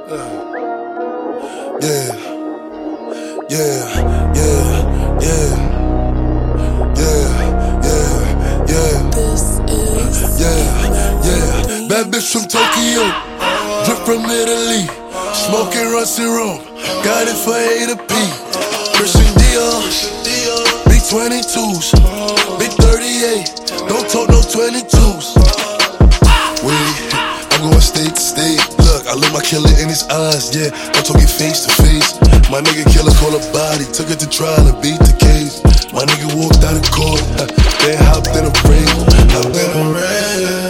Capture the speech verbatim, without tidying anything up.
Yeah, yeah, yeah, yeah, yeah, yeah, yeah. This is Yeah, yeah. Bad bitch from Tokyo, drip from Italy, smoking Rusty Room, got it for A to P. Christian Dior, big twenty-twos, big thirty-eight, don't talk no twenty-twos. Wait, I'm going state to state. Look, I look my killer in his eyes, yeah. I'm talking face to face. My nigga killer call a body, took it to trial and beat the case. My nigga walked out of court, then hopped in a ring, hopped in a ring.